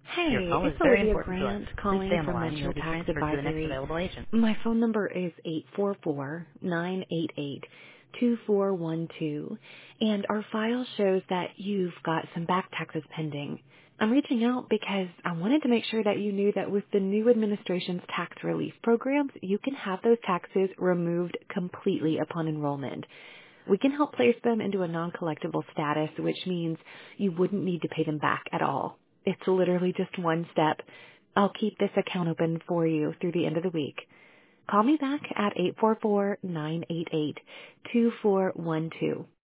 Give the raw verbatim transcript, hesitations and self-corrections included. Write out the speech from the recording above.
Your Hey, call is it's very Olivia important to us. Grant Please stay calling on the from line and you'll Metro be Tax transferred to the next Advisory. available agent. My phone number is eight four four, nine eight eight, two four one two, and our file shows that you've got some back taxes pending. I'm reaching out because I wanted to make sure that you knew that with the new administration's tax relief programs, you can have those taxes removed completely upon enrollment. We can help place them into a non-collectible status, which means you wouldn't need to pay them back at all. It's literally just one step. I'll keep this account open for you through the end of the week. Call me back at eight four four, nine eight eight, two four one two.